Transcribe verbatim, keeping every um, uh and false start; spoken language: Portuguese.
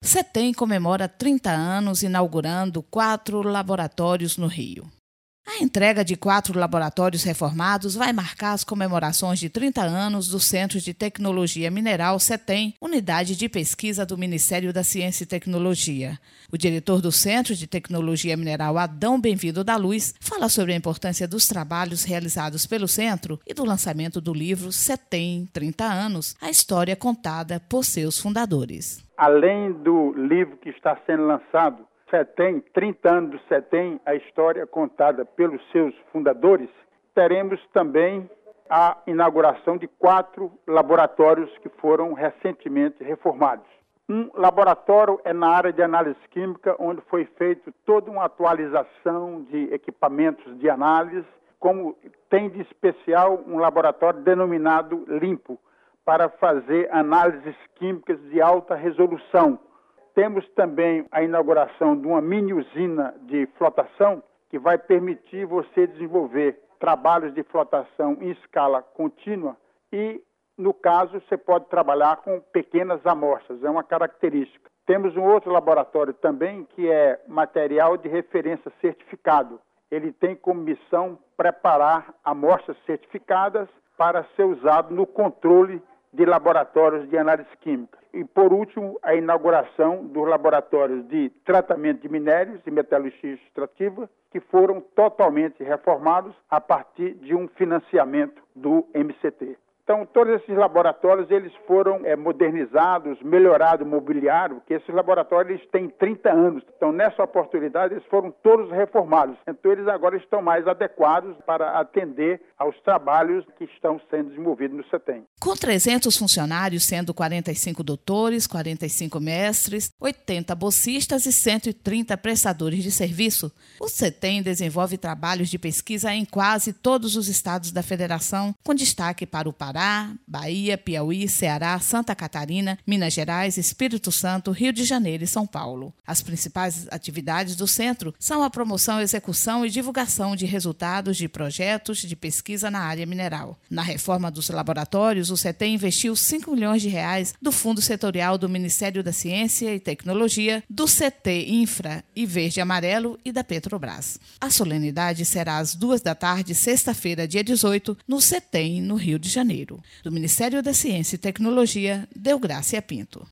CETEM comemora trinta anos inaugurando quatro laboratórios no Rio. A entrega de quatro laboratórios reformados vai marcar as comemorações de trinta anos do Centro de Tecnologia Mineral CETEM, unidade de pesquisa do Ministério da Ciência e Tecnologia. O diretor do Centro de Tecnologia Mineral, Adão Bem-vindo da Luz, fala sobre a importância dos trabalhos realizados pelo centro e do lançamento do livro CETEM trinta anos, a história contada por seus fundadores. Além do livro que está sendo lançado, CETEM, trinta anos do CETEM, a história contada pelos seus fundadores, teremos também a inauguração de quatro laboratórios que foram recentemente reformados. Um laboratório é na área de análise química, onde foi feita toda uma atualização de equipamentos de análise, como tem de especial um laboratório denominado LIMPO, para fazer análises químicas de alta resolução. Temos também a inauguração de uma mini usina de flotação que vai permitir você desenvolver trabalhos de flotação em escala contínua e, no caso, você pode trabalhar com pequenas amostras, é uma característica. Temos um outro laboratório também que é material de referência certificado. Ele tem como missão preparar amostras certificadas para ser usado no controle de laboratórios de análise química. E, por último, a inauguração dos laboratórios de tratamento de minérios e metalurgia extrativa, que foram totalmente reformados a partir de um financiamento do M C T. Então, todos esses laboratórios eles foram é, modernizados, melhorado o mobiliário, porque esses laboratórios eles têm trinta anos. Então, nessa oportunidade, eles foram todos reformados. Então, eles agora estão mais adequados para atender aos trabalhos que estão sendo desenvolvidos no CETEM. Com trezentos funcionários, sendo quarenta e cinco doutores, quarenta e cinco mestres, oitenta bolsistas e cento e trinta prestadores de serviço, o CETEM desenvolve trabalhos de pesquisa em quase todos os estados da federação, com destaque para o Pará, Bahia, Piauí, Ceará, Santa Catarina, Minas Gerais, Espírito Santo, Rio de Janeiro e São Paulo. As principais atividades do centro são a promoção, execução e divulgação de resultados de projetos de pesquisa na área mineral. Na reforma dos laboratórios, o CETEM investiu cinco milhões de reais do Fundo Setorial do Ministério da Ciência e Tecnologia, do C T Infra e Verde e Amarelo e da Petrobras. A solenidade será às duas da tarde, sexta-feira, dia dezoito, no CETEM, no Rio de Janeiro. Do Ministério da Ciência e Tecnologia, Deográcia Pinto.